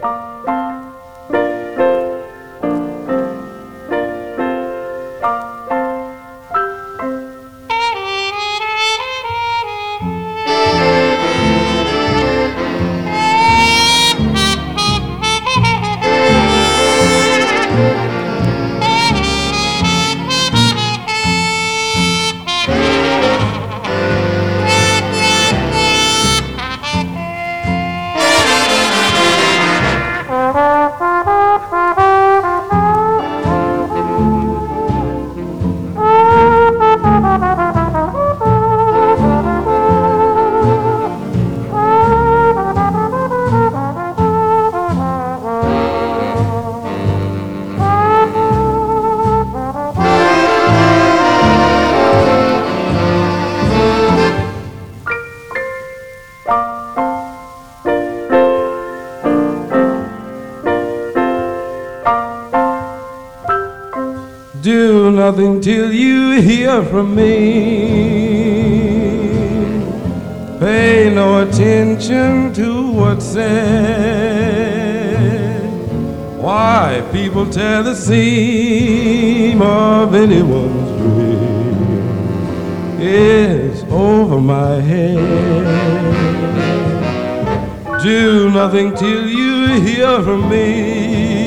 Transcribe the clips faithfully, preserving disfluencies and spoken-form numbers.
Do nothing till you hear from me. Pay no attention to what's said. Why people tear the seam of anyone's dream. It's over my head. Do nothing till you hear from me.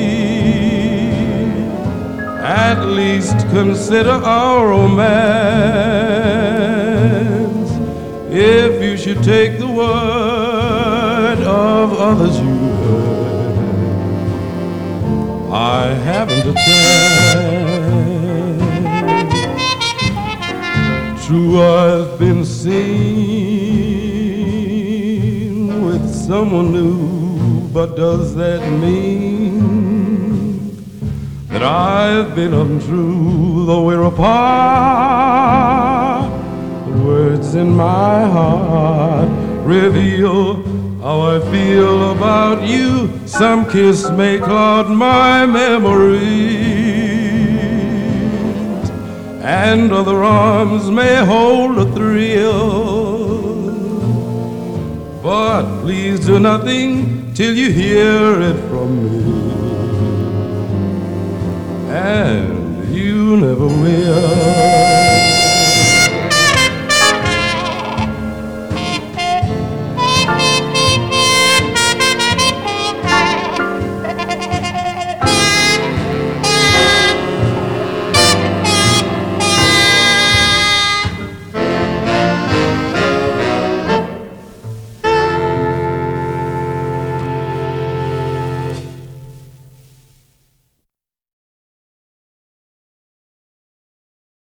At least consider our romance. If you should take the word of others you heard, I haven't a chance. True, I've been seen with someone new, but does that mean that I've been untrue? Though we're apart, the words in my heart reveal how I feel about you. Some kiss may cloud my memories, and other arms may hold a thrill. But please do nothing till you hear it from me. And you never will.